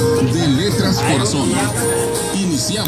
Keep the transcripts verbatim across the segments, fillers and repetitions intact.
de Letras Corazón. Iniciamos.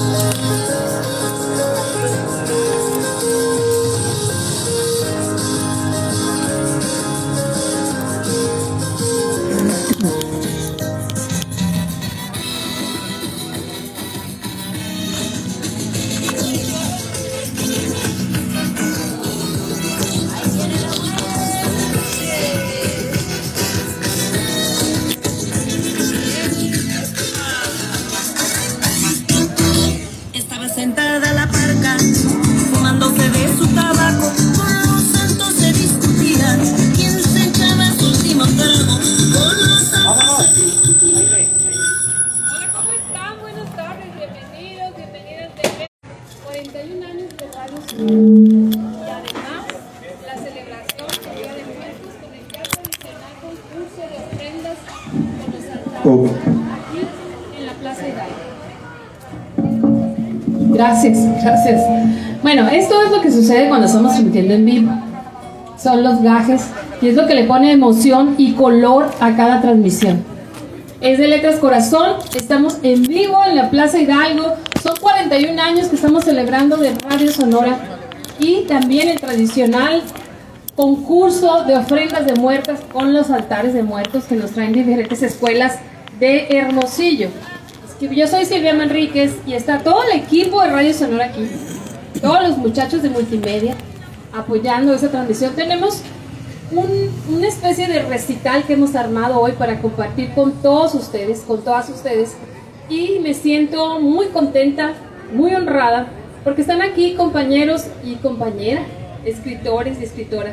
Gracias, gracias. Bueno, esto es lo que sucede cuando estamos transmitiendo en vivo. Son los gajes y es lo que le pone emoción y color a cada transmisión. Es de Letras Corazón, estamos en vivo en la Plaza Hidalgo. Son cuarenta y un años que estamos celebrando de Radio Sonora y también el tradicional concurso de ofrendas de muertas con los altares de muertos que nos traen diferentes escuelas de Hermosillo. Yo soy Silvia Manríquez y está todo el equipo de Radio Sonora aquí, todos los muchachos de multimedia apoyando esa transmisión. Tenemos un, una especie de recital que hemos armado hoy para compartir con todos ustedes, con todas ustedes, y me siento muy contenta, muy honrada, porque están aquí compañeros y compañeras, escritores y escritoras,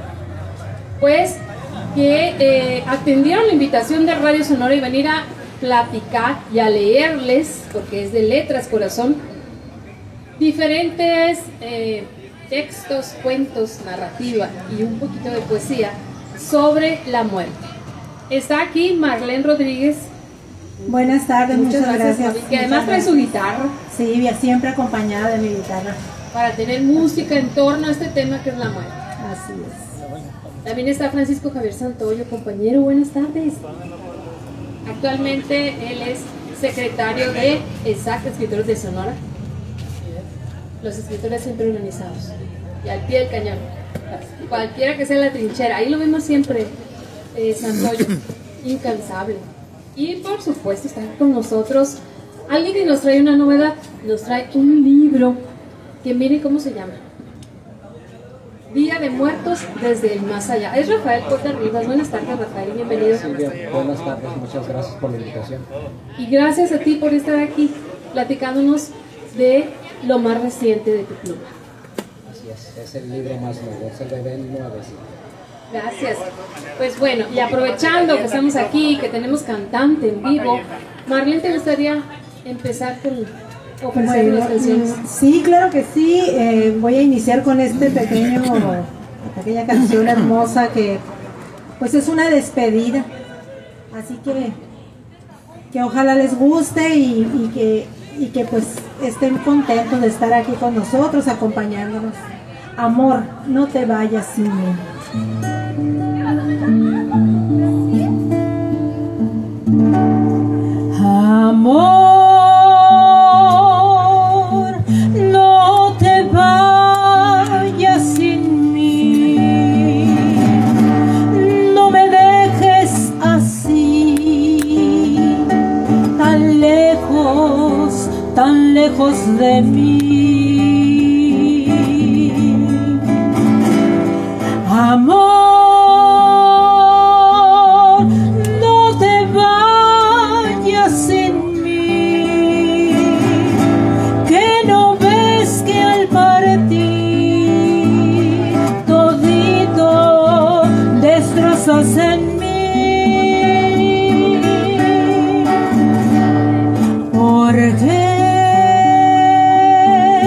pues que eh, atendieron la invitación de Radio Sonora y venir a platicar y a leerles, porque es de Letras Corazón, diferentes eh, textos, cuentos, narrativa y un poquito de poesía sobre la muerte. Está aquí Marlene Rodríguez. Buenas tardes, muchas, muchas gracias. gracias que además trae su guitarra. Sí, siempre acompañada de mi guitarra. Para tener música en torno a este tema que es la muerte. Así es. También está Francisco Javier Santoyo, compañero. Buenas tardes. Actualmente él es secretario de ESAC, Escritores de Sonora. Los escritores siempre organizados y al pie del cañón, cualquiera que sea la trinchera, ahí lo vemos siempre. eh, Santoyo, incansable. Y por supuesto está con nosotros alguien que nos trae una novedad, nos trae un libro que miren cómo se llama: Día de Muertos desde el Más Allá. Es Rafael Porta Rivas. Buenas tardes, Rafael, bienvenido. Silvia, buenas tardes, muchas gracias por la invitación. Y gracias a ti por estar aquí platicándonos de lo más reciente de tu pluma. Así es, es el libro más nuevo, es el bebé nuevecito. Gracias. Pues bueno, y aprovechando que estamos aquí, que tenemos cantante en vivo, Marlene, ¿te gustaría empezar con ofrecer bueno, las canciones? Sí, claro que sí. Eh, voy a iniciar con este pequeño, pequeña canción hermosa que pues es una despedida. Así que que ojalá les guste y, y que y que pues estén contentos de estar aquí con nosotros, acompañándonos. Amor, no te vayas sin mí. Amor, no te vayas sin mí, no me dejes así, tan lejos, tan lejos de mí. Amor, en mí, porque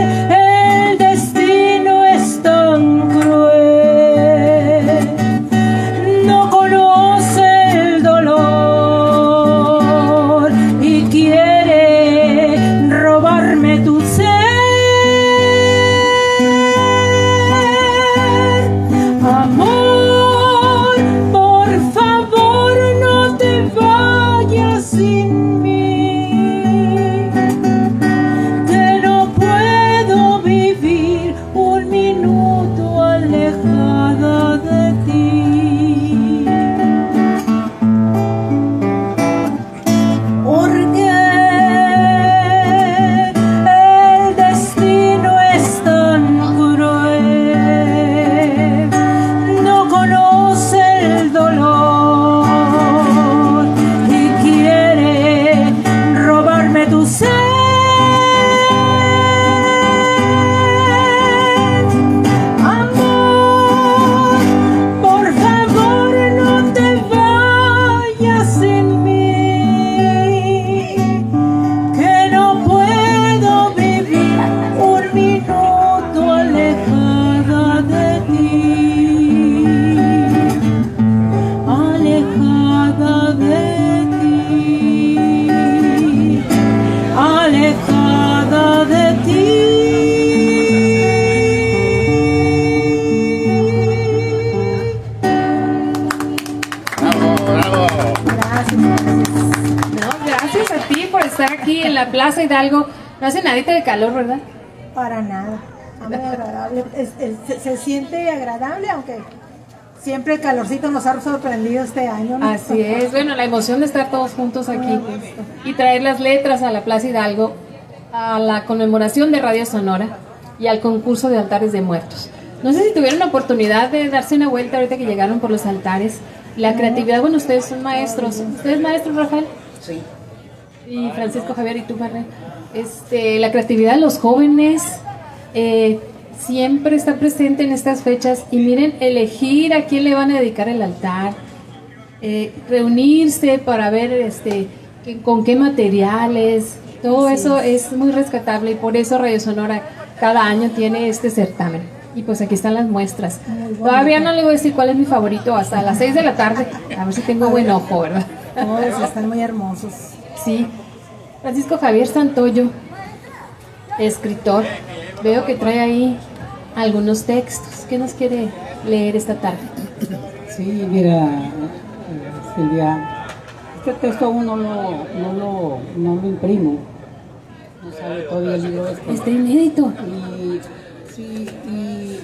gracias. No, gracias a ti por estar aquí en la Plaza Hidalgo. No hace nadita de calor, ¿verdad? Para nada. Muy agradable. Es- es- se, se siente agradable, aunque siempre el calorcito nos ha sorprendido este año, ¿no? Así es. Bueno, la emoción de estar todos juntos aquí y traer las letras a la Plaza Hidalgo, a la conmemoración de Radio Sonora y al concurso de altares de muertos. No sé si tuvieron la oportunidad de darse una vuelta ahorita que llegaron por los altares. La creatividad, bueno, ustedes son maestros. ¿Ustedes maestros, Rafael? Sí. Y Francisco Javier y tú, Marlene. Este, la creatividad de los jóvenes eh, siempre está presente en estas fechas. Y miren, elegir a quién le van a dedicar el altar, eh, reunirse para ver este, que- con qué materiales, todo eso es muy rescatable y por eso Radio Sonora cada año tiene este certamen. Y pues aquí están las muestras. Todavía no le voy a decir cuál es mi favorito hasta las seis de la tarde. A ver si tengo buen ojo, ¿verdad? Todos están muy hermosos. Sí. Francisco Javier Santoyo, escritor. Veo que trae ahí algunos textos. ¿Qué nos quiere leer esta tarde? Sí, mira, eh, Silvia, este texto aún no lo, no lo, no lo imprimo. No sale todavía el libro este. Está inédito. Y, sí, y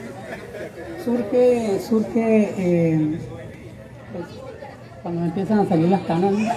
surge, surge eh, pues, cuando me empiezan a salir las canas, ¿no?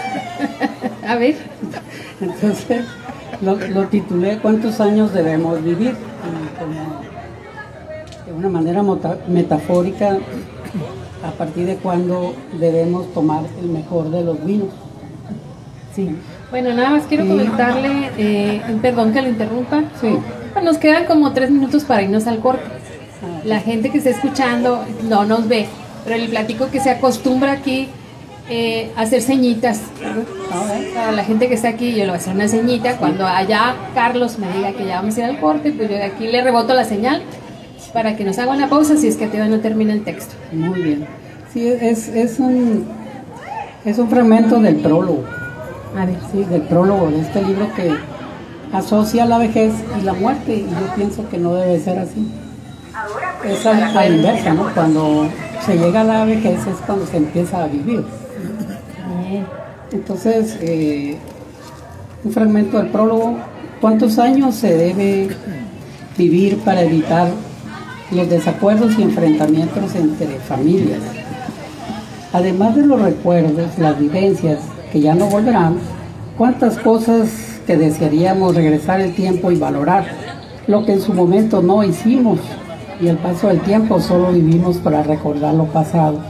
A ver. Entonces lo, lo titulé ¿Cuántos años debemos vivir? Y como de una manera mota- metafórica, a partir de cuándo debemos tomar el mejor de los vinos. Sí. Bueno, nada más quiero Sí. comentarle, eh, perdón que lo interrumpa. Sí. Pues nos quedan como tres minutos para irnos al corte. La gente que está escuchando no nos ve, pero el platico que se acostumbra aquí eh, a hacer ceñitas. ¿verdad? Para la gente que está aquí, yo le voy a hacer una ceñita. Cuando allá Carlos me diga que ya vamos a ir al corte, pues yo de aquí le reboto la señal para que nos haga una pausa si es que todavía no termina el texto. Muy bien. Sí, es, es, un, es un fragmento del prólogo. A ver. Sí, del prólogo de este libro que asocia la vejez y la muerte, y yo pienso que no debe ser así. Es a, a la inversa, ¿no? Cuando se llega a la vejez es cuando se empieza a vivir. Bien. Entonces, eh, un fragmento del prólogo: ¿cuántos años se debe vivir para evitar los desacuerdos y enfrentamientos entre familias? Además de los recuerdos, las vivencias que ya no volverán, ¿cuántas cosas que desearíamos regresar el tiempo y valorar lo que en su momento no hicimos, y al paso del tiempo solo vivimos para recordar lo pasado?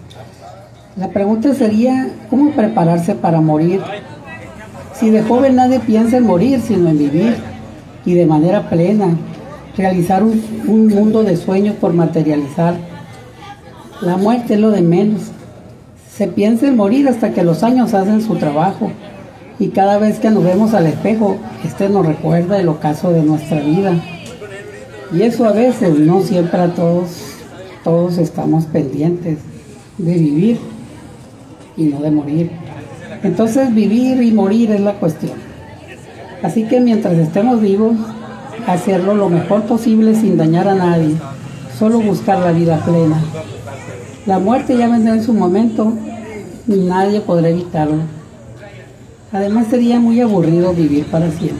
La pregunta sería, ¿cómo prepararse para morir? Si de joven nadie piensa en morir, sino en vivir, y de manera plena, realizar un, un mundo de sueños por materializar. La muerte es lo de menos. Se piensa en morir hasta que los años hacen su trabajo, y cada vez que nos vemos al espejo, este nos recuerda el ocaso de nuestra vida. Y eso a veces, no siempre a todos, todos estamos pendientes de vivir y no de morir. Entonces vivir y morir es la cuestión. Así que mientras estemos vivos, hacerlo lo mejor posible sin dañar a nadie, solo buscar la vida plena. La muerte ya vendrá en su momento y nadie podrá evitarlo. Además sería muy aburrido vivir para siempre.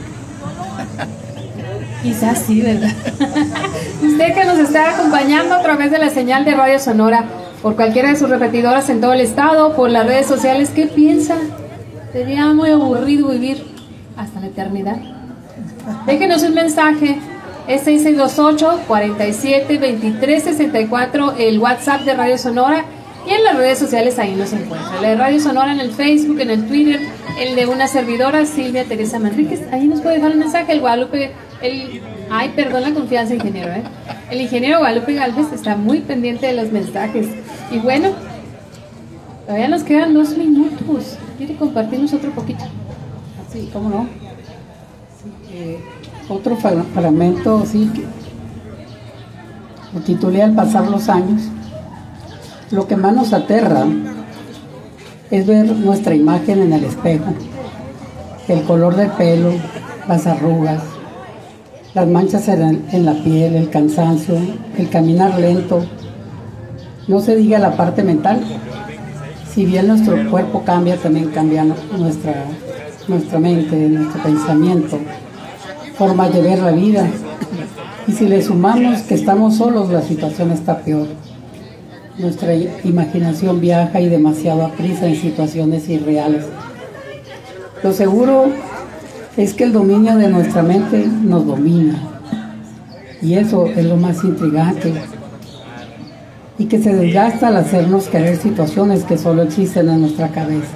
Quizás sí, ¿verdad? Usted que nos está acompañando a través de la señal de Radio Sonora, por cualquiera de sus repetidoras en todo el estado, por las redes sociales, ¿qué piensa? Sería muy aburrido vivir hasta la eternidad. Déjenos un mensaje. Es seis seis dos ocho, cuatro siete, dos tres seis cuatro, el WhatsApp de Radio Sonora, y en las redes sociales ahí nos encuentra. La de Radio Sonora en el Facebook, en el Twitter, el de una servidora, Silvia Teresa Manríquez. Ahí nos puede dejar un mensaje. El Guadalupe, el, ay, perdón la confianza, ingeniero, ¿eh? El ingeniero Guadalupe Galvez está muy pendiente de los mensajes. Y bueno, todavía nos quedan dos minutos. ¿Quiere compartirnos otro poquito? Sí, ¿cómo no? Sí, eh, otro fra- fragmento, sí, que lo titulé Al pasar los años. Lo que más nos aterra es ver nuestra imagen en el espejo. El color del pelo, las arrugas, las manchas en, en la piel, el cansancio, el caminar lento. No se diga la parte mental. si bien nuestro cuerpo cambia, también cambia nuestra, nuestra mente, nuestro pensamiento, formas de ver la vida. Y si le sumamos que estamos solos, la situación está peor. Nuestra imaginación viaja y demasiado aprisa en situaciones irreales. Lo seguro es que el dominio de nuestra mente nos domina. Y eso es lo más intrigante. Y que se desgasta al hacernos querer situaciones que solo existen en nuestra cabeza.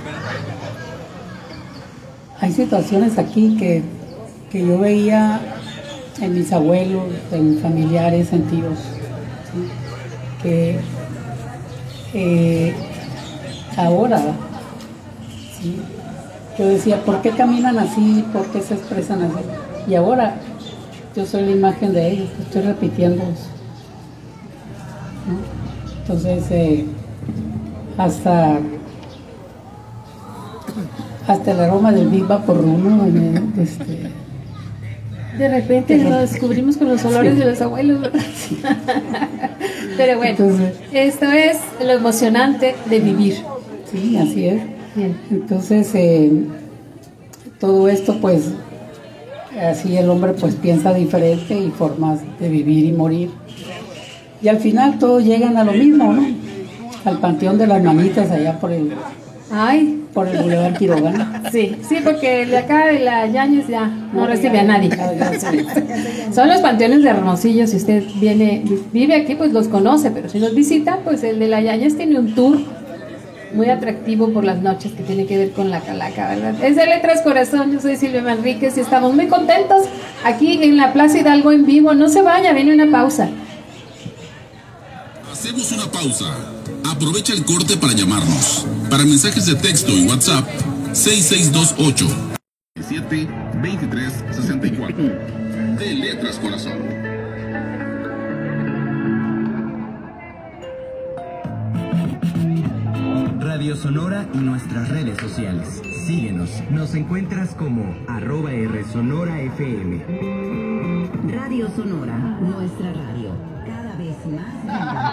Hay situaciones aquí que, que yo veía en mis abuelos, en familiares, en tíos, ¿sí? que eh, ahora, ¿sí? yo decía, ¿por qué caminan así? ¿Por qué se expresan así? Y ahora yo soy la imagen de ellos, estoy repitiendo eso, ¿no? Entonces, eh, hasta, hasta el aroma del Big Vaporruno, ¿no? este, de repente lo descubrimos con los olores sí. de los abuelos, ¿verdad? Sí. Pero bueno, entonces, esto es lo emocionante de vivir. Sí, así es. Bien. Entonces, eh, todo esto, pues, así el hombre pues piensa diferente y formas de vivir y morir. Y al final todos llegan a lo mismo, ¿no? Al panteón de las manitas allá por el, Ay. por el Boulevard Quiroga. Sí, sí, porque de acá de la Yáñez ya no, no recibe a nadie. Son los panteones de Hermosillo, si usted viene, vive aquí, pues los conoce, pero si los visita, pues el de la Yáñez tiene un tour muy atractivo por las noches que tiene que ver con la calaca, ¿verdad? Es de Letras Corazón, yo soy Silvia Manríquez y estamos muy contentos aquí en la Plaza Hidalgo en vivo. No se vaya, viene una pausa. Hacemos una pausa. Aprovecha el corte para llamarnos. Para mensajes de texto y WhatsApp, seis seis dos ocho, siete, veintitrés, sesenta y cuatro. De Letras Corazón. Radio Sonora y nuestras redes sociales. Síguenos. Nos encuentras como arroba R Sonora F M. Radio Sonora, nuestra radio. Cada vez más viva.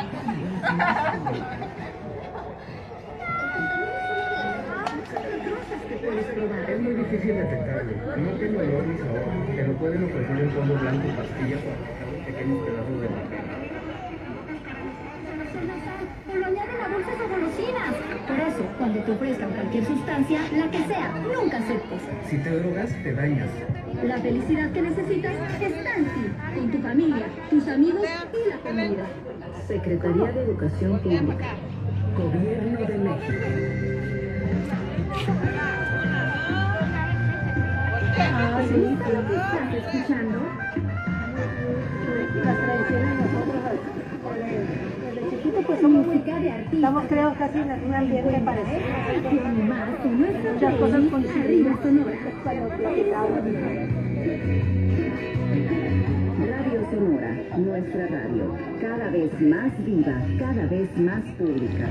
Es muy difícil detectarlo. No tiene olor ni sabor, pero pueden ofrecer en polvo blanco pastillas o aplicar pequeños pedazos de papel. O lo añaden a dulces o golosinas. Por eso, cuando te ofrezcan cualquier sustancia, la que sea, nunca aceptes. Si te drogas, te dañas. La felicidad que necesitas está en ti, con tu familia, tus amigos y la comunidad. Secretaría de Educación Pública. Gobierno de México. ¿Te gusta lo que estás escuchando? Las tradiciones nosotros desde chiquito pues somos música de artistas. Estamos creo casi en un ambiente parecido. Más con nuestra muchas cosas con Arriba Sonora. Cuando platicamos. Radio Sonora, nuestra radio, cada vez más viva, cada vez más pública.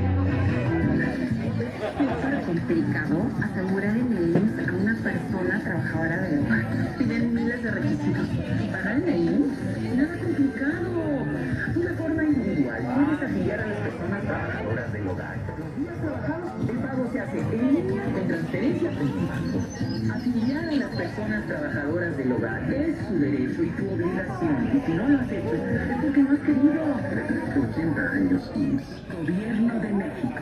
Es complicado asegurar en el I M S S a una persona trabajadora del hogar. Piden miles de requisitos. Para el I M S S, nada complicado. Una forma individual. Puedes afiliar a las personas trabajadoras del hogar. Los días trabajados, el pago se hace en línea con transferencia principal. Afiliar a las personas trabajadoras del hogar es su derecho y tu obligación. Y si no lo has hecho, es porque no has querido. ochenta años I M S S. Gobierno de México.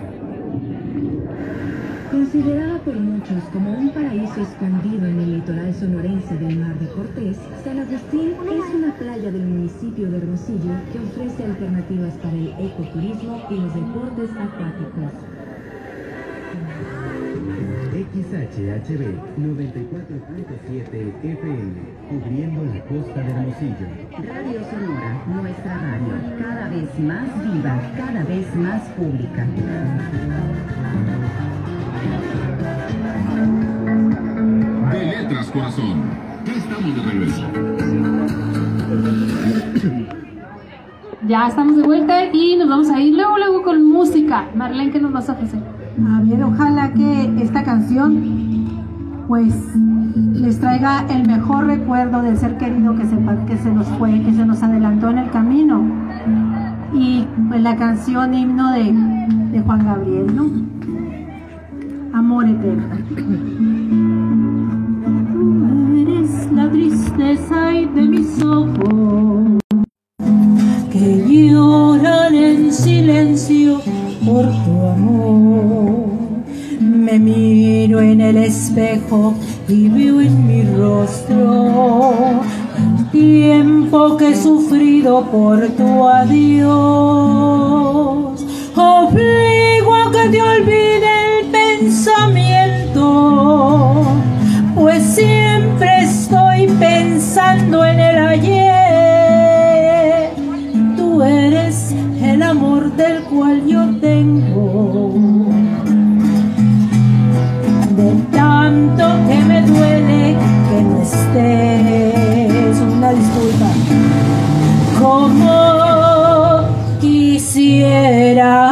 Considerada por muchos como un paraíso escondido en el litoral sonorense del Mar de Cortés, San Agustín es una playa del municipio de Hermosillo que ofrece alternativas para el ecoturismo y los deportes acuáticos. X H H B noventa y cuatro punto siete F M, cubriendo la costa de Hermosillo. Radio Sonora, nuestra radio, cada vez más viva, cada vez más pública. De Letras Corazón. Estamos de regreso. Ya estamos de vuelta y nos vamos a ir luego, luego con música. Marlene, ¿qué nos vas a ofrecer? A ver, ojalá que esta canción pues les traiga el mejor recuerdo del ser querido que se, que se nos fue, que se nos adelantó en el camino. Y pues la canción himno de, de Juan Gabriel, ¿no? amor eterno. Tú eres la tristeza de mis ojos, que lloran en silencio por tu amor. Me miro en el espejo y veo en mi rostro el tiempo que he sufrido por tu adiós. Obligo a que te olvide el pensamiento, pues siempre estoy pensando en el ayer. Tú eres el amor del cual yo tengo, de tanto que me duele que no estés. Una disculpa. Como quisiera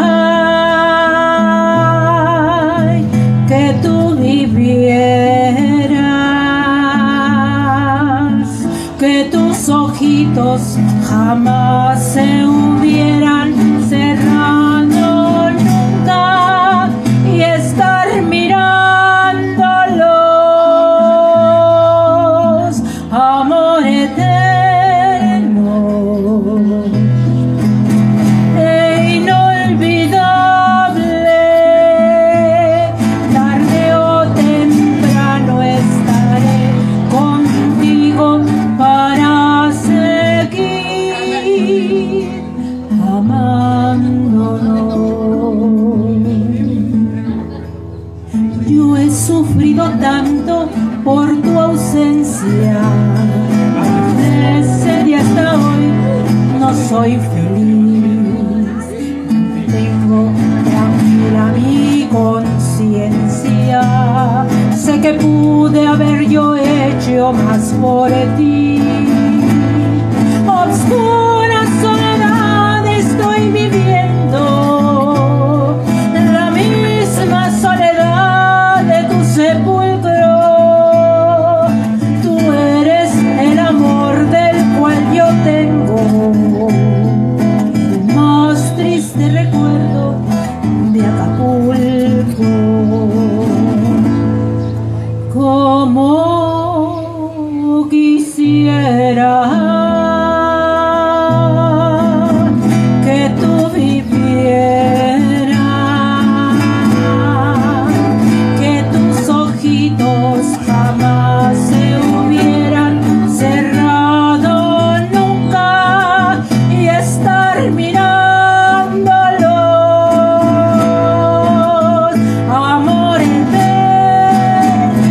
que tú vivieras, que tus ojitos jamás se hubieran cerrado nunca y estar mirándolos, amor eterno e inolvidable. Tarde o temprano estaré contigo para seguir amándonos. Yo he sufrido tanto por tu ausencia, desde ese día hasta hoy no soy feliz. Tengo tranquila mi conciencia, sé que pude haber yo hecho más por ti. Obscura soledad estoy viviendo, la misma soledad de tu sepulcro. Tú eres el amor del cual yo tengo el más triste recuerdo de Acapulco. Como quisiera que tú vivieras, que tus ojitos jamás se hubieran cerrado nunca y estar mirándolos, amor eterno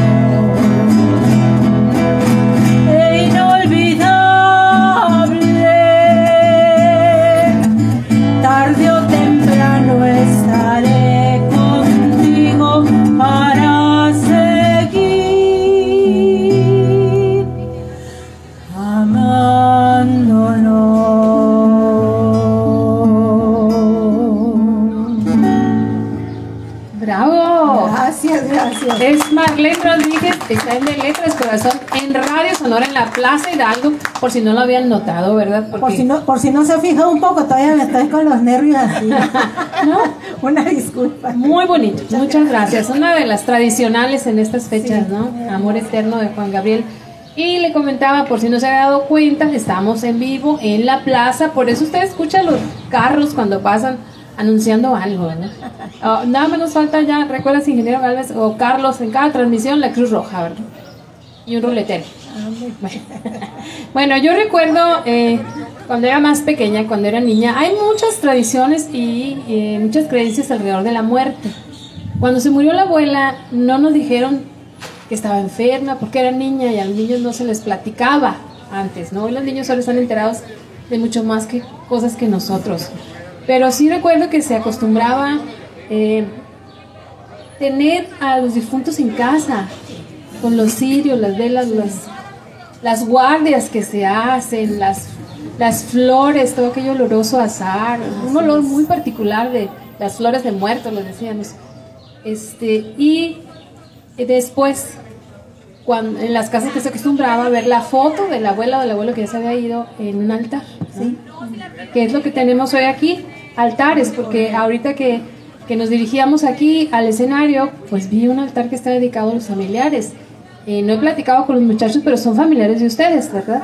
e inolvidable. Tarde o temprano estaré contigo para seguir amándonos. ¡Bravo! Gracias, gracias. Es Marlene Rodríguez, está en De Letras Corazón en Radio Sonora en la Plaza Hidalgo, por si no lo habían notado, ¿verdad? Porque... Por si no, por si no se ha fijado un poco, todavía me estoy con los nervios así. ¿No? Una disculpa. Muy bonito, muchas, muchas gracias. gracias. Una de las tradicionales en estas fechas, sí, ¿no? Amor Eterno de Juan Gabriel. Y le comentaba, por si no se había dado cuenta, estamos en vivo en la plaza, por eso usted escucha los carros cuando pasan anunciando algo, ¿no? Oh, nada más nos falta ya, ¿recuerdas, ingeniero Galvez o Carlos, en cada transmisión la Cruz Roja, ¿verdad? Y un ruletero. Bueno, yo recuerdo eh, cuando era más pequeña, cuando era niña, hay muchas tradiciones y eh, muchas creencias alrededor de la muerte. Cuando se murió la abuela, no nos dijeron que estaba enferma porque era niña y a los niños no se les platicaba antes, ¿no? Hoy los niños solo están enterados de mucho más que cosas que nosotros. Pero sí recuerdo que se acostumbraba eh, tener a los difuntos en casa, con los cirios, las velas, las, las guardias que se hacen, las, las flores, todo aquello oloroso a azahar, un olor muy particular de las flores de muertos, lo decíamos. Este, y después, cuando, en las casas que se acostumbraba a ver la foto de la abuela o del abuelo que ya se había ido en un altar, ¿sí? Que es lo que tenemos hoy aquí, altares, porque ahorita que, que nos dirigíamos aquí al escenario, pues vi un altar que está dedicado a los familiares. Eh, no he platicado con los muchachos, pero son familiares de ustedes, ¿verdad?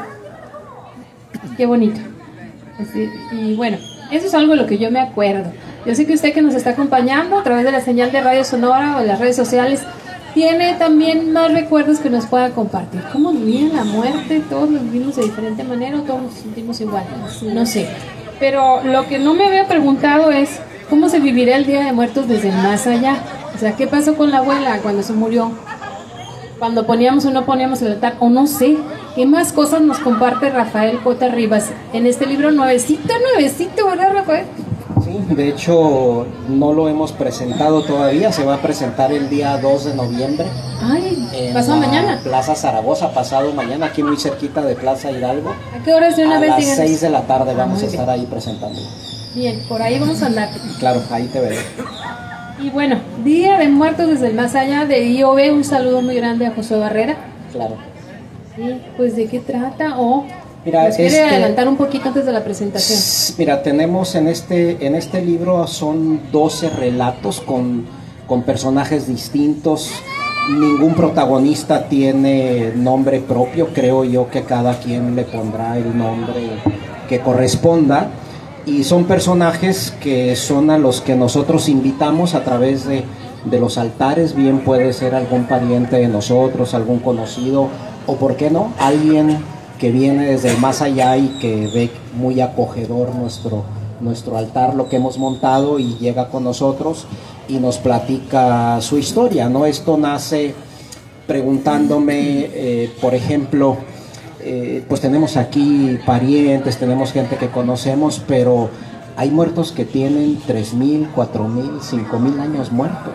Qué bonito. Así, y bueno, eso es algo de lo que yo me acuerdo. Yo sé que usted que nos está acompañando a través de la señal de Radio Sonora o de las redes sociales tiene también más recuerdos que nos pueda compartir. ¿Cómo vivía la muerte? ¿Todos lo vivimos de diferente manera o todos nos sentimos igual? No sé. Pero lo que no me había preguntado es ¿cómo se vivirá el Día de Muertos desde el más allá? O sea, ¿qué pasó con la abuela cuando se murió? Cuando poníamos o no poníamos el altar, o no sé. ¿Qué más cosas nos comparte Rafael Cota Rivas en este libro nuevecito, nuevecito, ¿verdad, Rafael? Sí, de hecho no lo hemos presentado todavía, se va a presentar el día dos de noviembre. Ay, en pasado mañana. Plaza Zaragoza, pasado mañana, aquí muy cerquita de Plaza Hidalgo. ¿A qué horas de una a vez? A las díganos? seis de la tarde vamos ah, a estar bien. ahí presentando. Bien, por ahí vamos a andar. Claro, ahí te veré. Y bueno, Día de Muertos desde el más allá de I O B, un saludo muy grande a Josué Barrera. Claro. Sí, pues ¿de qué trata? O Mira, ¿nos quiere este, adelantar un poquito antes de la presentación? Mira, tenemos en este, en este libro son doce relatos con, con personajes distintos. Ningún protagonista tiene nombre propio, creo yo que cada quien le pondrá el nombre que corresponda. Y son personajes que son a los que nosotros invitamos a través de, de los altares, bien puede ser algún pariente de nosotros, algún conocido, o por qué no, alguien que viene desde el más allá y que ve muy acogedor nuestro, nuestro altar, lo que hemos montado, y llega con nosotros y nos platica su historia, ¿no? Esto nace preguntándome, eh, por ejemplo, eh, pues tenemos aquí parientes, tenemos gente que conocemos, pero hay muertos que tienen tres mil, cuatro mil, cinco mil años muertos.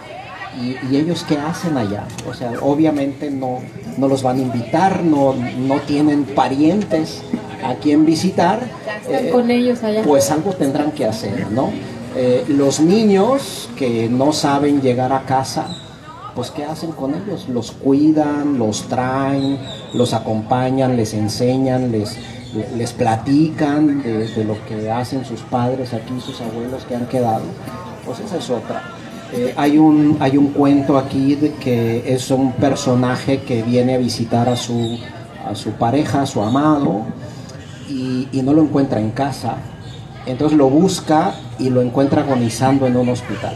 Y, y ellos qué hacen allá, o sea, obviamente no, no los van a invitar, no, no tienen parientes a quien visitar, Están eh, con ellos allá. Pues algo tendrán que hacer, ¿no? Eh, los niños que no saben llegar a casa, pues ¿qué hacen con ellos? Los cuidan, los traen, los acompañan, les enseñan, les, les platican de, de lo que hacen sus padres aquí, sus abuelos que han quedado. Pues esa es otra. Eh, hay un hay un cuento aquí de que es un personaje que viene a visitar a su a su pareja, a su amado, y, y no lo encuentra en casa. Entonces lo busca y lo encuentra agonizando en un hospital.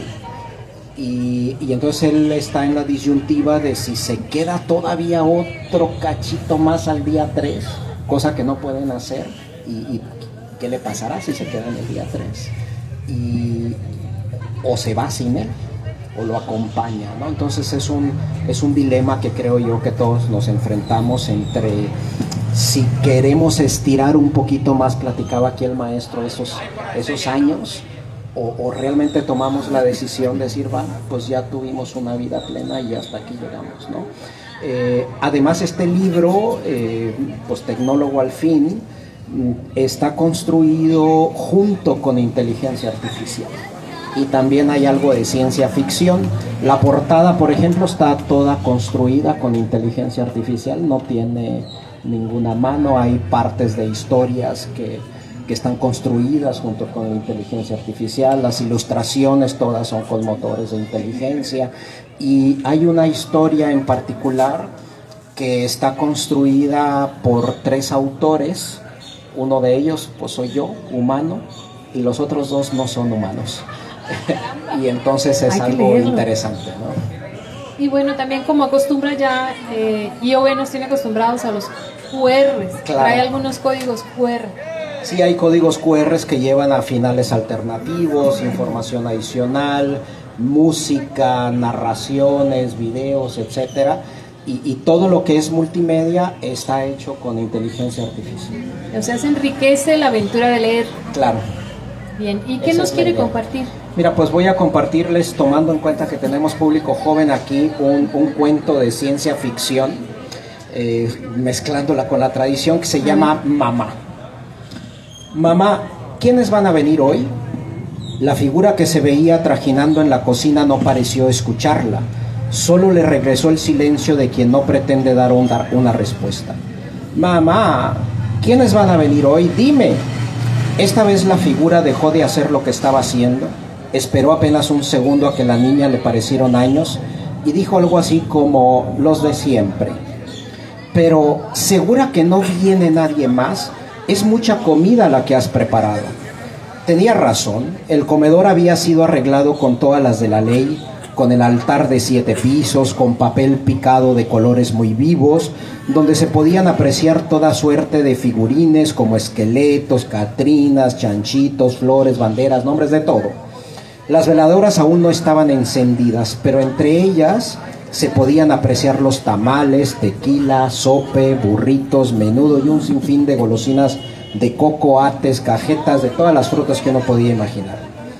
Y, y entonces él está en la disyuntiva de si se queda todavía otro cachito más al día tres, cosa que no pueden hacer, y, y qué le pasará si se queda en el día tres. Y o se va sin él o lo acompaña, ¿no? Entonces es un, es un dilema que creo yo que todos nos enfrentamos entre si queremos estirar un poquito más, platicaba aquí el maestro, esos, esos años, o, o realmente tomamos la decisión de decir, va, pues ya tuvimos una vida plena y hasta aquí llegamos, ¿no? Eh, además este libro, eh, pues Tecnólogo al Fin, está construido junto con inteligencia artificial. Y también hay algo de ciencia ficción. La portada, por ejemplo, está toda construida con inteligencia artificial, no tiene ninguna mano, hay partes de historias que, que están construidas junto con inteligencia artificial, las ilustraciones todas son con motores de inteligencia, y hay una historia en particular que está construida por tres autores. Uno de ellos, pues soy yo, humano, y los otros dos no son humanos. Y entonces es algo interesante, ¿no? Y bueno, también como acostumbra ya, eh, I O B nos tiene acostumbrados a los Q Rs. Claro. Trae algunos códigos Q R. Sí, hay códigos Q Rs que llevan a finales alternativos, información adicional, música, narraciones, videos, etcétera. Y, y todo lo que es multimedia está hecho con inteligencia artificial. O sea, se enriquece la aventura de leer. Claro. Bien, ¿y qué Esa nos es quiere compartir? Mira, pues voy a compartirles, tomando en cuenta que tenemos público joven aquí, un, un cuento de ciencia ficción, eh, mezclándola con la tradición, que se llama Mamá. Mamá, ¿quiénes van a venir hoy? La figura que se veía trajinando en la cocina no pareció escucharla. Solo le regresó el silencio de quien no pretende dar una, una respuesta. Mamá, ¿quiénes van a venir hoy? Dime. Esta vez la figura dejó de hacer lo que estaba haciendo Esperó apenas un segundo a que la niña le parecieron años y dijo algo así como los de siempre. Pero, ¿segura que no viene nadie más? Es mucha comida la que has preparado. Tenía razón, el comedor había sido arreglado con todas las de la ley, con el altar de siete pisos, con papel picado de colores muy vivos, donde se podían apreciar toda suerte de figurines como esqueletos, catrinas, chanchitos, flores, banderas, nombres de todo. Las veladoras aún no estaban encendidas, pero entre ellas se podían apreciar los tamales, tequila, sope, burritos, menudo y un sinfín de golosinas de coco, ates, cajetas, de todas las frutas que uno podía imaginar.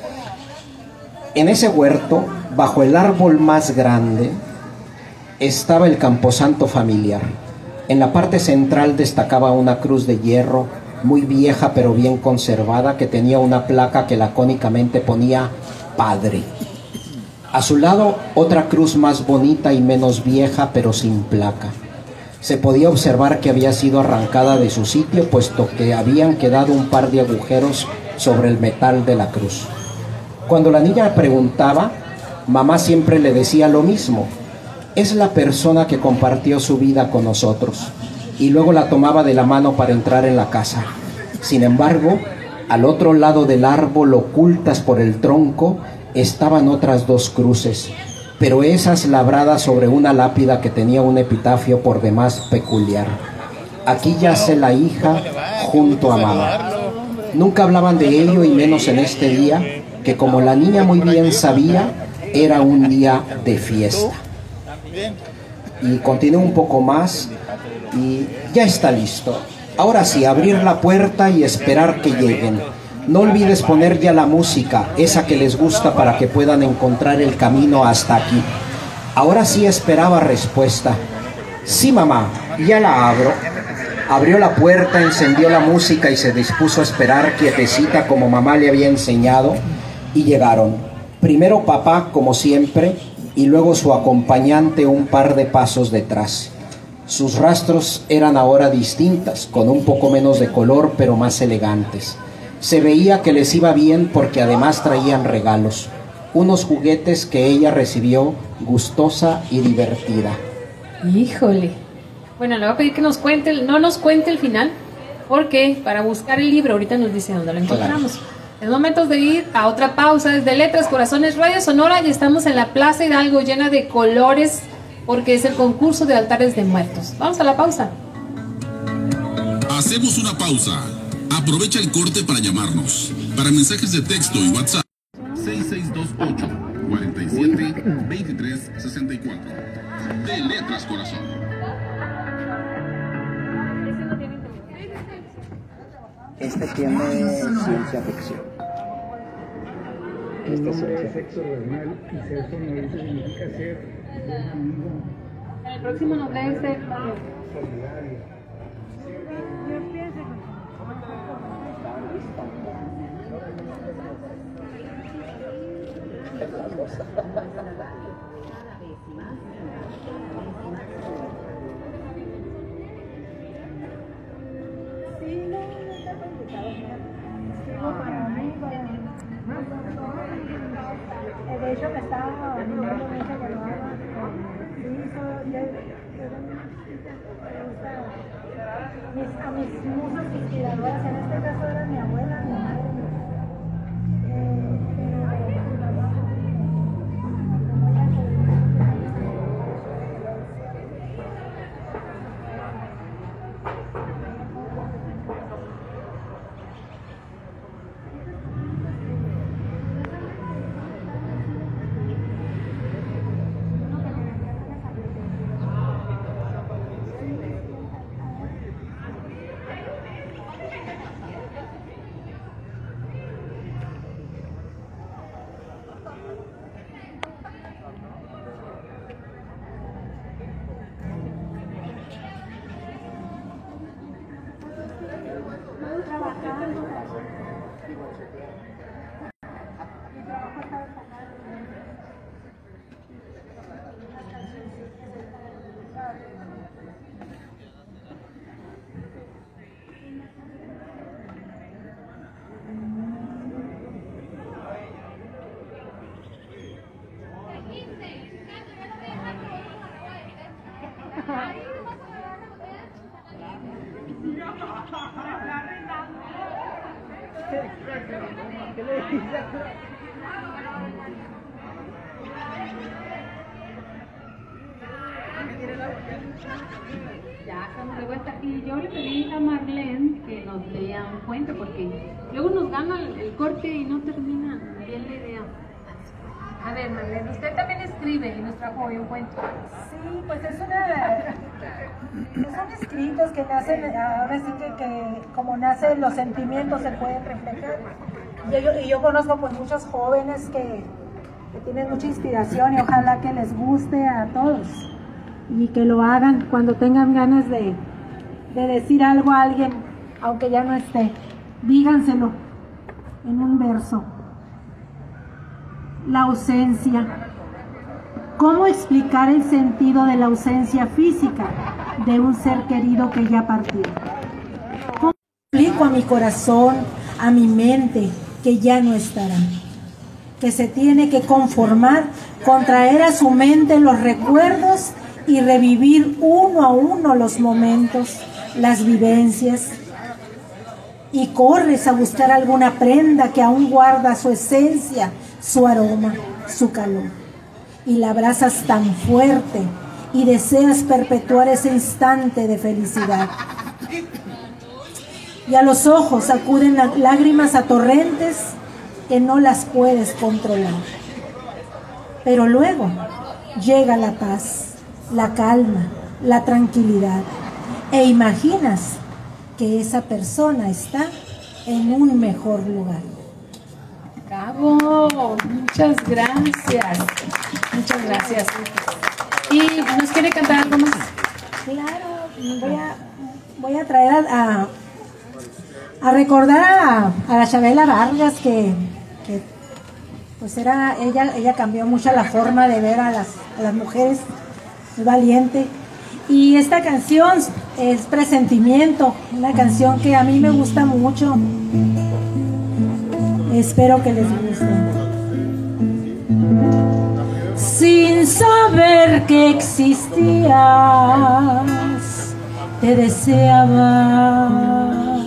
En ese huerto, bajo el árbol más grande, estaba el camposanto familiar. En la parte central destacaba una cruz de hierro, muy vieja pero bien conservada, que tenía una placa que lacónicamente ponía Padre. A su lado, otra cruz más bonita y menos vieja, pero sin placa. Se podía observar que había sido arrancada de su sitio, puesto que habían quedado un par de agujeros sobre el metal de la cruz. Cuando la niña preguntaba, mamá siempre le decía lo mismo: es la persona que compartió su vida con nosotros. Y luego la tomaba de la mano para entrar en la casa. Sin embargo, al otro lado del árbol, ocultas por el tronco, estaban otras dos cruces, pero esas labradas sobre una lápida que tenía un epitafio por demás peculiar. Aquí yace la hija junto a mamá. Nunca hablaban de ello, y menos en este día, que como la niña muy bien sabía, era un día de fiesta. Y continué un poco más y ya está listo. Ahora sí, abrir la puerta y esperar que lleguen. No olvides poner ya la música, esa que les gusta, para que puedan encontrar el camino hasta aquí. Ahora sí esperaba respuesta. Sí, mamá, ya la abro. Abrió la puerta, encendió la música y se dispuso a esperar quietecita como mamá le había enseñado. Y llegaron. Primero papá, como siempre, y luego su acompañante un par de pasos detrás. Sus rastros eran ahora distintas, con un poco menos de color, pero más elegantes. Se veía que les iba bien porque además traían regalos, unos juguetes que ella recibió gustosa y divertida. Híjole. Bueno, le voy a pedir que nos cuente, el, no nos cuente el final, porque para buscar el libro, ahorita nos dice dónde lo encontramos. Claro. Es momento de ir a otra pausa. Desde Letras Corazones Radio Sonora, y estamos en la Plaza Hidalgo llena de colores, porque es el concurso de altares de muertos. Vamos a la pausa. Hacemos una pausa. Aprovecha el corte para llamarnos. Para mensajes de texto y WhatsApp, seis seis dos ocho, cuatro siete, dos tres seis cuatro. De Letras Corazón. Este tiene ciencia ficción. Este es el efecto normal y ser sonorense significa ser buen amigo. El próximo nos lee este solidario. De hecho, me estaba animando mucho que lo haga con mis, a mis musas inspiradoras. En este caso era mi abuela, mi madre. Eh, Ya estamos de vuelta y yo le pedí a Marlene que nos lea un cuento porque luego nos gana el, el corte y no termina bien la idea. A ver, Marlene, usted también escribe y nos trajo hoy un cuento. Sí, pues es una... pues son escritos que nacen, ahora sí que, que como nacen los sentimientos se pueden reflejar. Y yo, y yo conozco pues muchos jóvenes que, que tienen mucha inspiración y ojalá que les guste a todos. Y que lo hagan cuando tengan ganas de, de decir algo a alguien, aunque ya no esté. Díganselo en un verso. La ausencia. ¿Cómo explicar el sentido de la ausencia física de un ser querido que ya partió? ¿Cómo explico a mi corazón, a mi mente, que ya no estará? Que se tiene que conformar con traer a su mente los recuerdos y revivir uno a uno los momentos, las vivencias. Y corres a buscar alguna prenda que aún guarda su esencia, su aroma, su calor. Y la abrazas tan fuerte y deseas perpetuar ese instante de felicidad. Y a los ojos acuden lágrimas a torrentes que no las puedes controlar. Pero luego llega la paz, la calma, la tranquilidad, e imaginas que esa persona está en un mejor lugar. ¡Bravo! Muchas gracias. Muchas gracias. ¿Y nos quiere cantar algo más? Claro, voy a, voy a traer a, a, a recordar a, a la Chabela Vargas, que, que pues era, ella, ella cambió mucho la forma de ver a las, a las mujeres, muy valiente. Y esta canción es Presentimiento, una canción que a mí me gusta mucho. Espero que les guste. Sin saber que existías, te deseaba.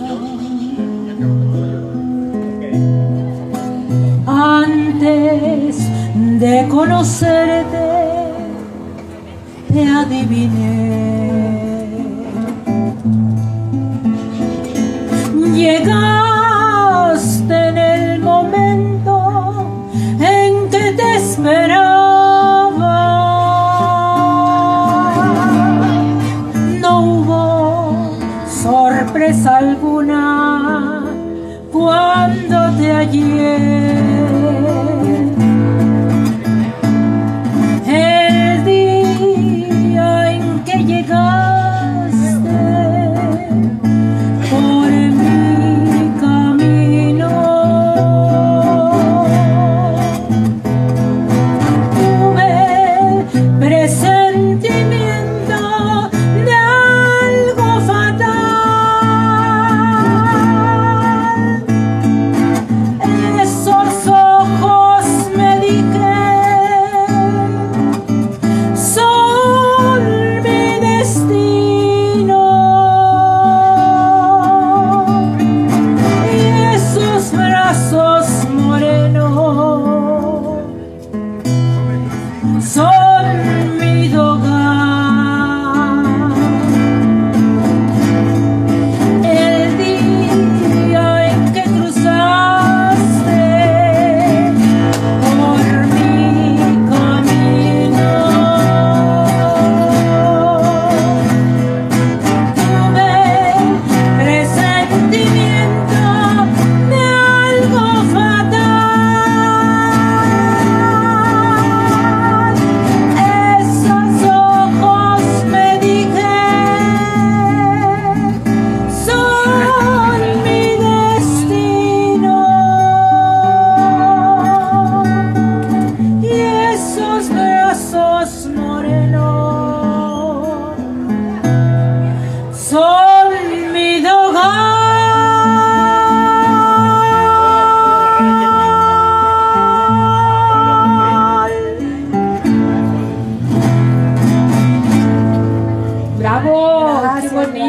Antes de conocerte, te adiviné. Llegaste en el momento en que te esperaba. No hubo sorpresa alguna cuando te hallé. El día en que llegaste por mi camino, tuve presentimiento de algo fatal. Eso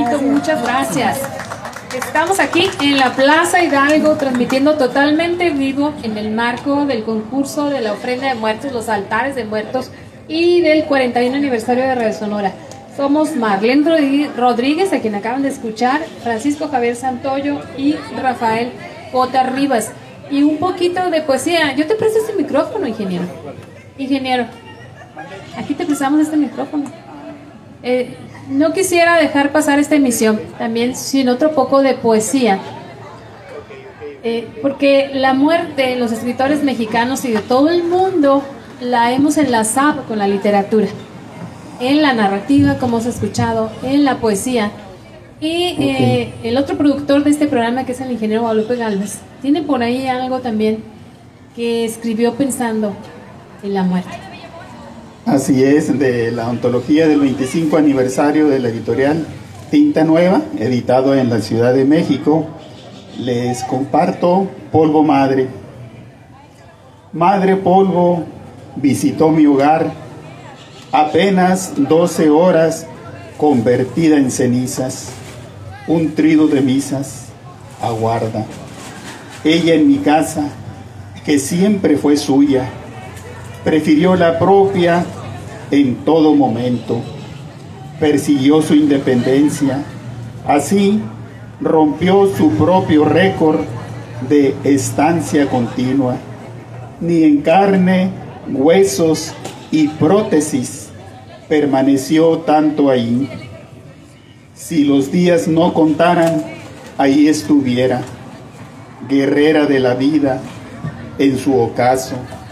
bonito, muchas gracias. Estamos aquí en la Plaza Hidalgo transmitiendo totalmente vivo en el marco del concurso de la ofrenda de muertos, los altares de muertos y del cuarenta y uno aniversario de Radio Sonora. Somos Marlene Rodríguez, a quien acaban de escuchar, Francisco Javier Santoyo y Rafael J. Rivas. Y un poquito de poesía. Yo te presto este micrófono, ingeniero. Ingeniero, aquí te prestamos este micrófono. Eh, no quisiera dejar pasar esta emisión también sin otro poco de poesía. Eh, porque la muerte de los escritores mexicanos y de todo el mundo la hemos enlazado con la literatura. En la narrativa, como hemos escuchado, en la poesía. Y okay. eh, el otro productor de este programa, que es el ingeniero Guadalupe Galvez, tiene por ahí algo también que escribió pensando en la muerte. Así es, de la ontología del veinticinco aniversario de la editorial Tinta Nueva, editado en la Ciudad de México, les comparto Polvo Madre. Madre polvo visitó mi hogar, apenas doce horas convertida en cenizas, un trido de misas aguarda. Ella en mi casa, que siempre fue suya, prefirió la propia en todo momento, persiguió su independencia, así rompió su propio récord de estancia continua. Ni en carne, huesos y prótesis permaneció tanto ahí. Si los días no contaran, ahí estuviera, guerrera de la vida en su ocaso.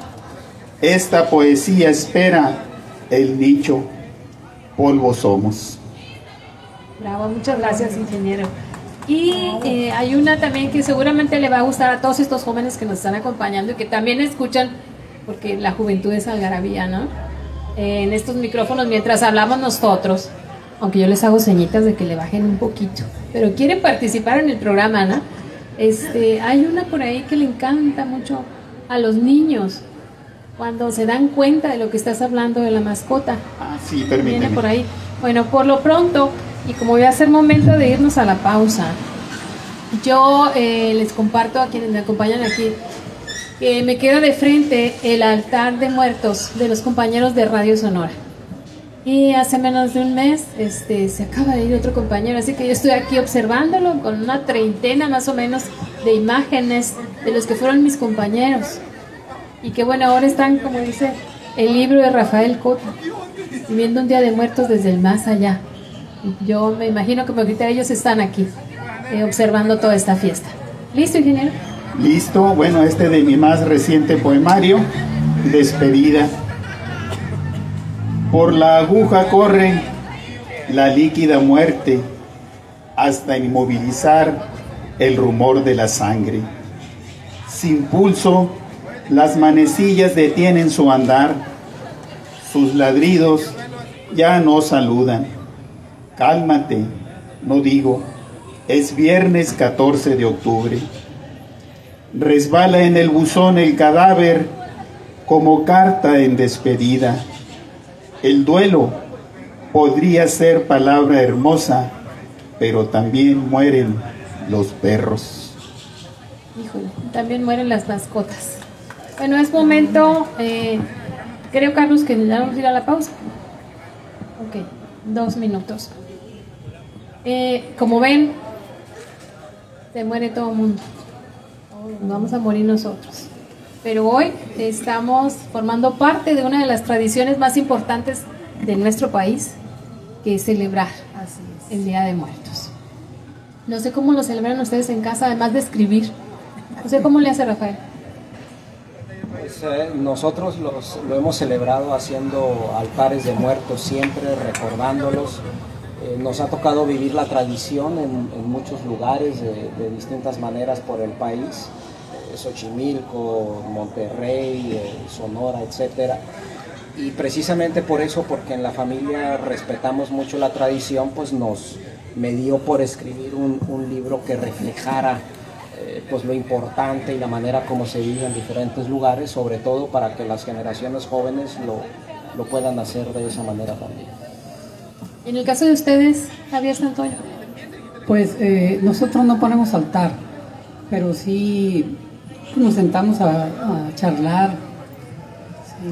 Esta poesía espera el nicho, polvo somos. Bravo, muchas gracias, ingeniero. Y eh, hay una también que seguramente le va a gustar a todos estos jóvenes que nos están acompañando y que también escuchan, porque la juventud es algarabía, ¿no? Eh, en estos micrófonos mientras hablamos nosotros, aunque yo les hago señitas de que le bajen un poquito, pero quieren participar en el programa, ¿no? Este, hay una por ahí que le encanta mucho a los niños cuando se dan cuenta de lo que estás hablando de la mascota. Ah, sí, permíteme. Viene por ahí. Bueno, por lo pronto, y como voy a hacer momento de irnos a la pausa, yo eh, les comparto a quienes me acompañan aquí que me queda de frente el altar de muertos de los compañeros de Radio Sonora. Y hace menos de un mes este, se acaba de ir otro compañero, así que yo estoy aquí observándolo con una treintena más o menos de imágenes de los que fueron mis compañeros. Y que bueno, ahora están, como dice el libro de Rafael Cota, viviendo un día de muertos desde el más allá. Y yo me imagino que ahorita ellos están aquí, eh, observando toda esta fiesta. ¿Listo, ingeniero? Listo, bueno, este de mi más reciente poemario, Despedida. Por la aguja corre la líquida muerte hasta inmovilizar el rumor de la sangre. Sin pulso, las manecillas detienen su andar, sus ladridos ya no saludan. Cálmate, no digo, es viernes catorce de octubre. Resbala en el buzón el cadáver como carta en despedida. El duelo podría ser palabra hermosa, pero también mueren los perros. Híjole, también mueren las mascotas. Bueno, es momento, eh, creo, Carlos, que ya vamos a ir a la pausa. Ok, dos minutos. Eh, como ven, se muere todo el mundo. Nos vamos a morir nosotros. Pero hoy estamos formando parte de una de las tradiciones más importantes de nuestro país, que es celebrar el Día de Muertos. No sé cómo lo celebran ustedes en casa, además de escribir. No sé cómo le hace Rafael. Pues, eh, nosotros los, lo hemos celebrado haciendo altares de muertos siempre, recordándolos. Eh, nos ha tocado vivir la tradición en, en muchos lugares de, de distintas maneras por el país. Xochimilco, Monterrey, eh, Sonora, etcétera. Y precisamente por eso, porque en la familia respetamos mucho la tradición, pues nos me dio por escribir un, un libro que reflejara eh, pues lo importante y la manera como se vive en diferentes lugares, sobre todo para que las generaciones jóvenes lo, lo puedan hacer de esa manera también. En el caso de ustedes, Javier Santoyo. Pues eh, nosotros no ponemos altar, pero sí nos sentamos a, a charlar, sí,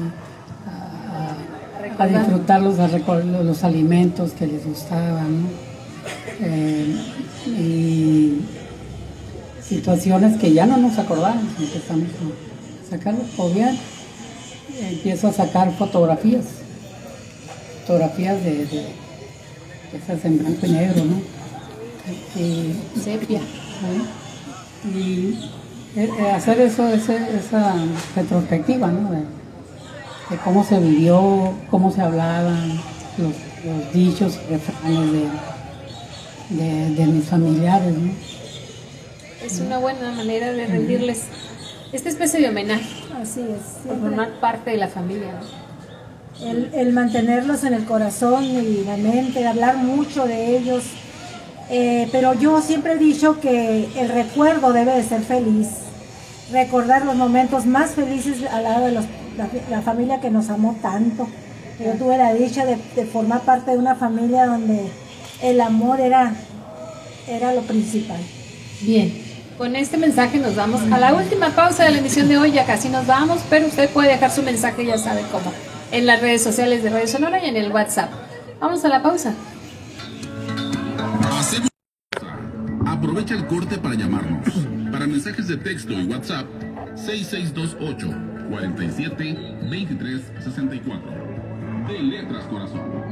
a, a disfrutar los, los alimentos que les gustaban, ¿no? eh, y situaciones que ya no nos acordamos. Empezamos a sacarlos, o bien empiezo a sacar fotografías, fotografías de, de, de esas en blanco y negro, ¿no? Y sepia, ¿no? Y eh, hacer eso, ese, esa retrospectiva, ¿no? De, de cómo se vivió, cómo se hablaban, los, los dichos y refranes de, de, de mis familiares, ¿no? Es una buena manera de rendirles esta especie de homenaje. Así es. Por formar parte de la familia, ¿no? El, el mantenerlos en el corazón y la mente, hablar mucho de ellos. Eh, pero yo siempre he dicho que el recuerdo debe de ser feliz, recordar los momentos más felices al lado de los, la, la familia que nos amó tanto. Yo tuve la dicha de, de formar parte de una familia donde el amor era, era lo principal. Bien, con este mensaje nos vamos a la última pausa de la emisión de hoy, ya casi nos vamos, pero usted puede dejar su mensaje, ya sabe cómo, en las redes sociales de Radio Sonora y en el WhatsApp. Vamos a la pausa. Hacemos... Aprovecha el corte para llamarnos. Para mensajes de texto y WhatsApp, seis seis dos ocho, cuatro siete, dos tres seis cuatro. De Letras Corazón.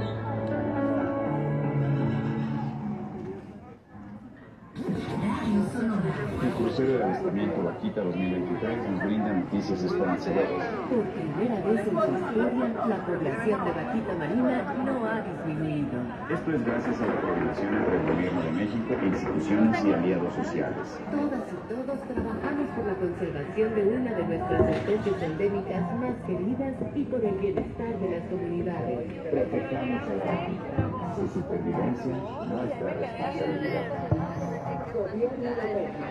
El crucero de avistamiento Vaquita dos mil veintitrés nos brinda noticias esperanzadoras. Por primera vez en su historia, la población de vaquita marina no ha disminuido. Esto es gracias a la coordinación entre el Gobierno de México, instituciones y aliados sociales. Todas y todos trabajamos por la conservación de una de nuestras especies endémicas más queridas y por el bienestar de las comunidades. Protejamos a la vaquita, su supervivencia, nuestra responsabilidad. Gobierno de México.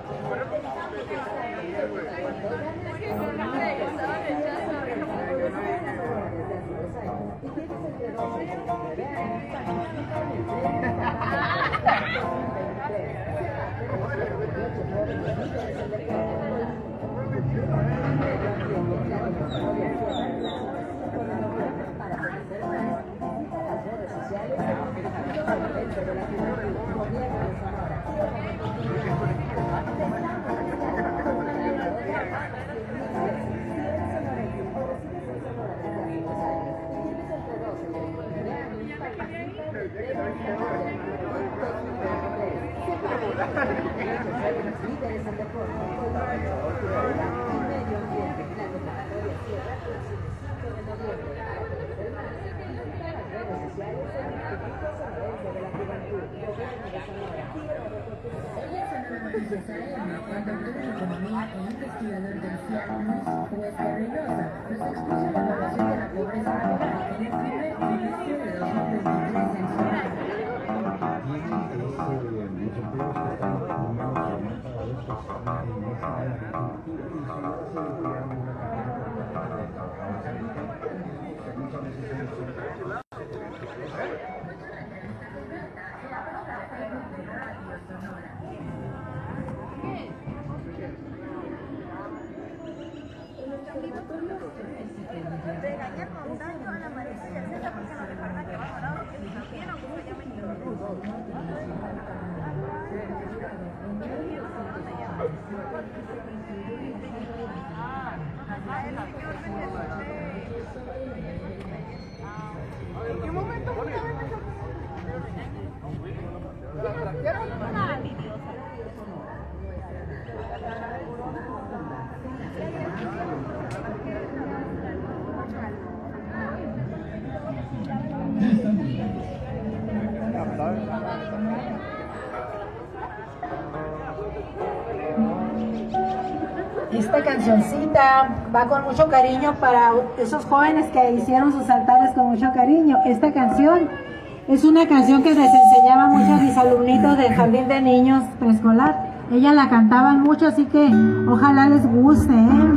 Esta cancioncita va con mucho cariño para esos jóvenes que hicieron sus altares con mucho cariño. Esta canción es una canción que les enseñaba mucho a mis alumnitos del jardín de niños preescolar. Ellas la cantaban mucho, así que ojalá les guste, ¿eh?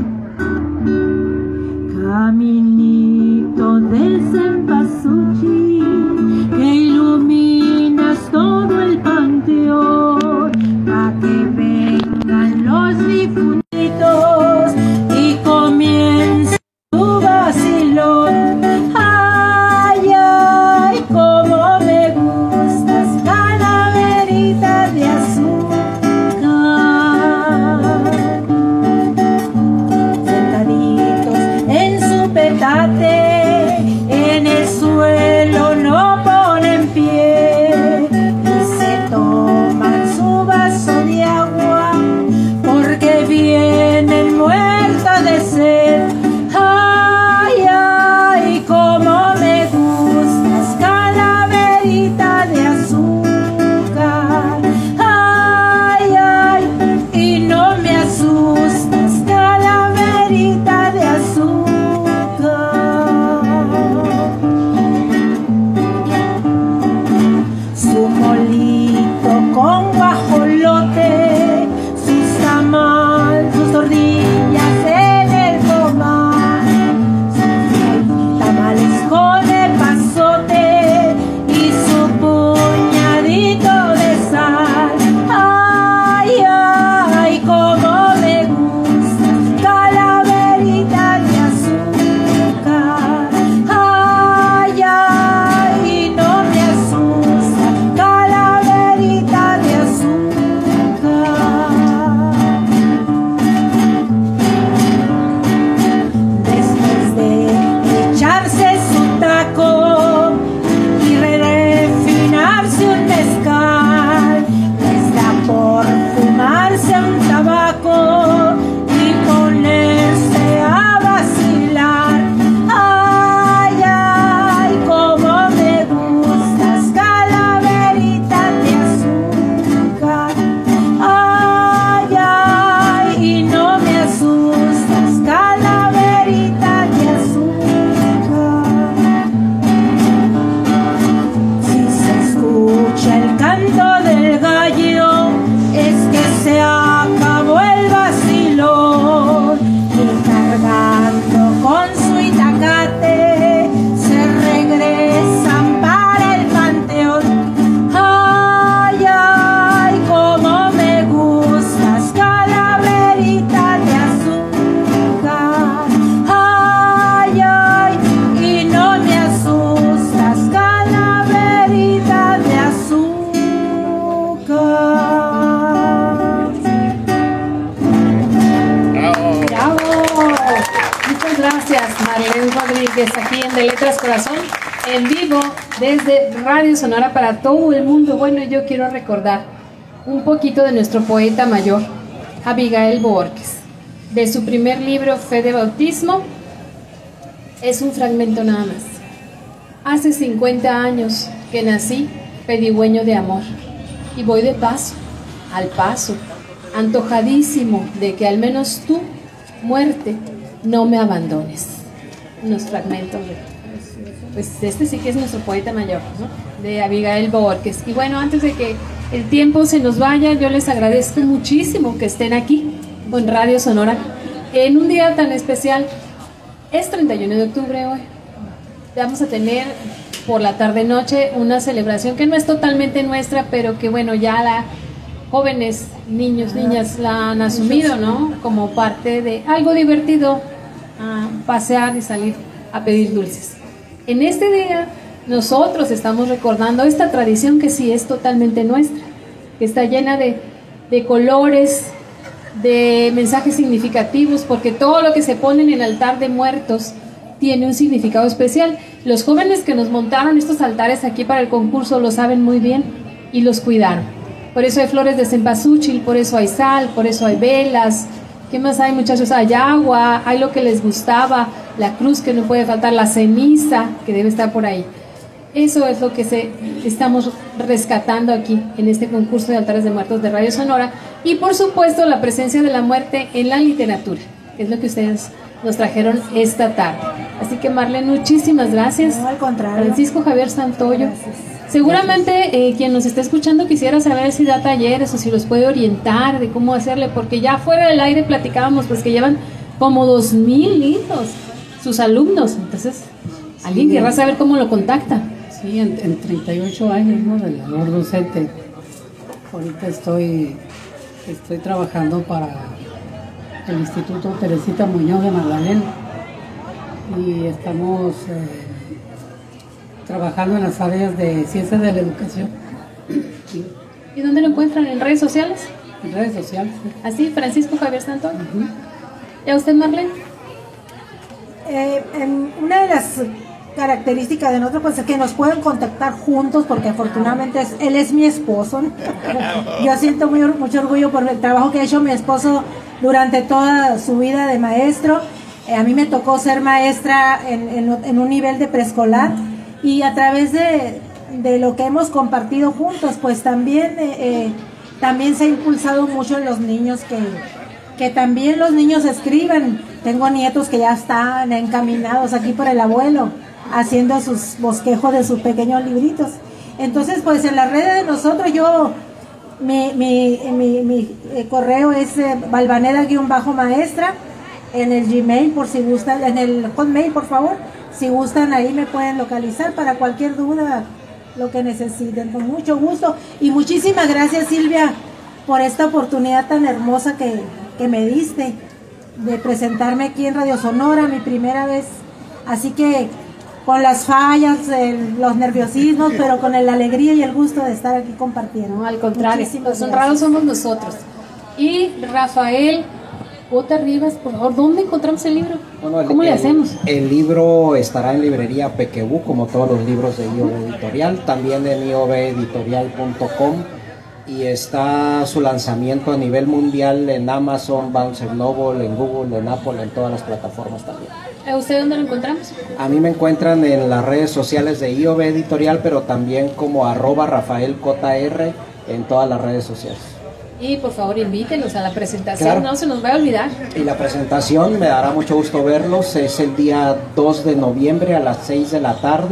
Caminito de cempasúchil que iluminas todo el panteón. escucha el canto del gallo, es que se acabó el vacilón. Y cargando con su itacate se regresan para el panteón. Ay, ay, cómo me gustas, calaverita de azúcar. Ay, ay, y no me asustas, calaverita de azúcar. ¡Bravo! Muchas gracias, Marlene Rodríguez, aquí en De Letras Corazón, en vivo desde Radio Sonora para todo el mundo. Bueno, yo quiero recordar un poquito de nuestro poeta mayor, Abigail Borges, de su primer libro, Fe de Bautismo. Es un fragmento nada más. Hace cincuenta años que nací, pedigüeño de amor, y voy de paso, al paso, antojadísimo de que al menos tú, muerte, no me abandones. Unos fragmentos de, pues este sí que es nuestro poeta mayor, ¿no? De Abigail Borges. Y bueno, antes de que el tiempo se nos vaya, yo les agradezco muchísimo que estén aquí con Radio Sonora en un día tan especial. Es treinta y uno de octubre hoy. Vamos a tener por la tarde noche una celebración que no es totalmente nuestra, pero que bueno, ya la jóvenes, niños, niñas la han asumido, ¿no? Como parte de algo divertido, a pasear y salir a pedir dulces. En este día nosotros estamos recordando esta tradición que sí es totalmente nuestra, que está llena de, de colores, de mensajes significativos, porque todo lo que se pone en el altar de muertos tiene un significado especial. Los jóvenes que nos montaron estos altares aquí para el concurso lo saben muy bien y los cuidaron. Por eso hay flores de cempasúchil, por eso hay sal, por eso hay velas. ¿Qué más hay, muchachos? Hay agua, hay lo que les gustaba, la cruz que no puede faltar, la ceniza que debe estar por ahí. Eso es lo que se, estamos rescatando aquí en este concurso de altares de muertos de Radio Sonora. Y por supuesto la presencia de la muerte en la literatura, que es lo que ustedes nos trajeron esta tarde. Así que Marlene, muchísimas gracias. No, al contrario. Francisco Javier Santoyo. Gracias. Seguramente eh, quien nos está escuchando quisiera saber si da talleres o si los puede orientar de cómo hacerle, porque ya fuera del aire platicábamos pues que llevan como dos mil libros sus alumnos. Entonces, alguien sí, querrá saber cómo lo contacta. Sí, en, en treinta y ocho años, ¿no?, de labor docente. Ahorita estoy, estoy trabajando para el Instituto Teresita Muñoz de Magdalena y estamos eh, trabajando en las áreas de ciencias de la educación. Sí. ¿Y dónde lo encuentran? ¿En redes sociales? En redes sociales. Sí. ¿Así? Francisco Javier Santoyo. Uh-huh. ¿Y a usted, Marlene? Eh, en una de las características de nosotros pues es que nos pueden contactar juntos, porque afortunadamente es, él es mi esposo. Yo siento muy, mucho orgullo por el trabajo que ha hecho mi esposo durante toda su vida de maestro. Eh, a mí me tocó ser maestra en, en, en un nivel de preescolar, y a través de, de lo que hemos compartido juntos, pues también, eh, eh, también se ha impulsado mucho en los niños que, que también los niños escriban. Tengo nietos que ya están encaminados aquí por el abuelo, haciendo sus bosquejos de sus pequeños libritos. Entonces, pues en las redes de nosotros, yo, mi, mi, mi, mi eh, correo es eh, valvaneda-maestra, en el Gmail, por si gustan, en el Hotmail, por favor, si gustan, ahí me pueden localizar para cualquier duda, lo que necesiten, con mucho gusto. Y muchísimas gracias, Silvia, por esta oportunidad tan hermosa que, que me diste de presentarme aquí en Radio Sonora, mi primera vez. Así que con las fallas, el, los nerviosismos, pero con la alegría y el gusto de estar aquí compartiendo. No, al contrario, los honrados somos nosotros. Y Rafael J. Rivas, por favor, ¿dónde encontramos el libro? Bueno, el, ¿Cómo le el, hacemos? El libro estará en librería Pequebú, como todos los libros de I O B Editorial, también en i o b editorial punto com, y está su lanzamiento a nivel mundial en Amazon, Barnes and Noble, en Google, en Apple, en todas las plataformas también. ¿A usted dónde lo encontramos? A mí me encuentran en las redes sociales de I O B Editorial, pero también como arroba Rafael J R en todas las redes sociales. Y por favor invítenos a la presentación, claro. No se nos va a olvidar. Y la presentación, me dará mucho gusto verlos, es el día dos de noviembre a las seis de la tarde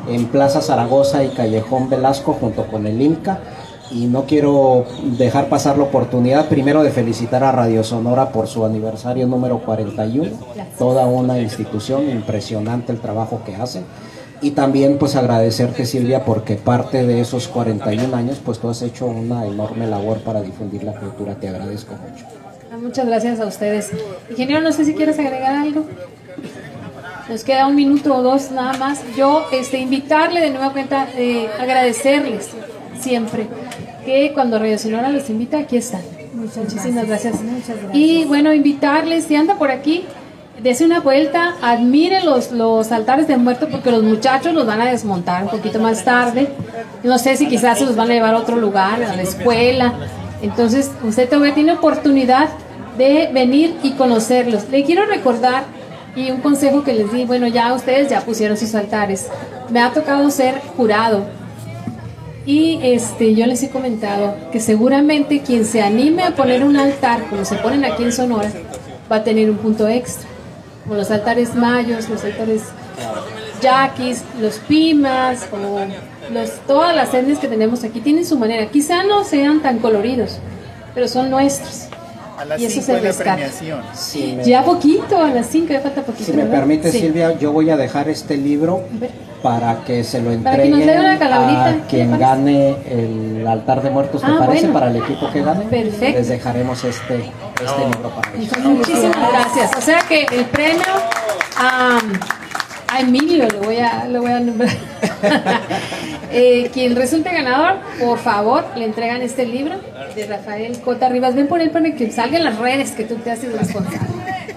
en Plaza Zaragoza y Callejón Velasco junto con el INCA. Y no quiero dejar pasar la oportunidad primero de felicitar a Radio Sonora por su aniversario número cuarenta y uno. Gracias. Toda una institución, impresionante el trabajo que hace. Y también pues agradecerte, Silvia, porque parte de esos cuarenta y un años pues tú has hecho una enorme labor para difundir la cultura. Te agradezco mucho. Muchas gracias a ustedes. Ingeniero, no sé si quieres agregar algo. Nos queda un minuto o dos nada más. Yo este, invitarle de nueva cuenta, eh, agradecerles siempre que cuando Radio Sonora los invita, aquí están. Muchas Muchísimas gracias. gracias. Muchas gracias. Y bueno, invitarles, si anda por aquí, dese una vuelta, admire los, los altares de muerto, porque los muchachos los van a desmontar un poquito más tarde. No sé si quizás se los van a llevar a otro lugar, a la escuela. Entonces, usted todavía tiene oportunidad de venir y conocerlos. Le quiero recordar, y un consejo que les di, bueno, ya ustedes ya pusieron sus altares. Me ha tocado ser jurado. Y este, yo les he comentado que seguramente quien se anime a poner un altar, como se ponen aquí en Sonora, va a tener un punto extra. Como los altares mayos, los altares yaquis, los pimas, o los, todas las etnias que tenemos aquí tienen su manera. Quizá no sean tan coloridos, pero son nuestros. A las y eso cinco se de la rescata. premiación. Sí, me... Ya poquito, a las cinco, ya falta poquito. Si me ¿verdad? permite, Sí. Silvia, yo voy a dejar este libro para que se lo entreguen a quien gane el altar de muertos, ¿te ah, parece? Bueno. Para el equipo que gane. Perfecto. Les dejaremos este, este no. libro para ellos. Muchísimas gracias. O sea que el premio a, a Emilio lo voy a, lo voy a nombrar. eh, quien resulte ganador, por favor, le entregan este libro de Rafael Cota Rivas. Ven por él para que salga en las redes, que tú te has sido responsable.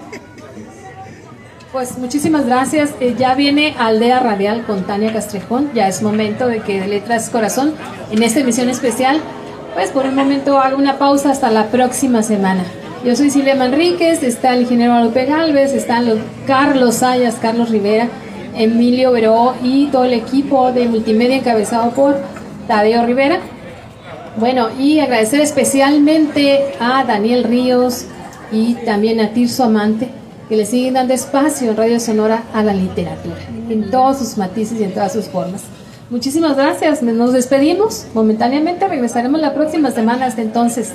Pues muchísimas gracias. Eh, ya viene Aldea Radial con Tania Castrejón. Ya es momento de que de Letras Corazón, en esta emisión especial, pues por un momento haga una pausa hasta la próxima semana. Yo soy Silvia Manríquez, está el ingeniero Guadalupe Galvez, están los Carlos Sayas, Carlos Rivera, Emilio Veró y todo el equipo de multimedia encabezado por Tadeo Rivera. Bueno, y agradecer especialmente a Daniel Ríos y también a Tirso Amante, que le siguen dando espacio en Radio Sonora a la literatura, en todos sus matices y en todas sus formas. Muchísimas gracias, nos despedimos momentáneamente, regresaremos la próxima semana, hasta entonces.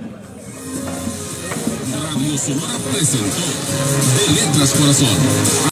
Radio Sonora presentó De Letras Corazón.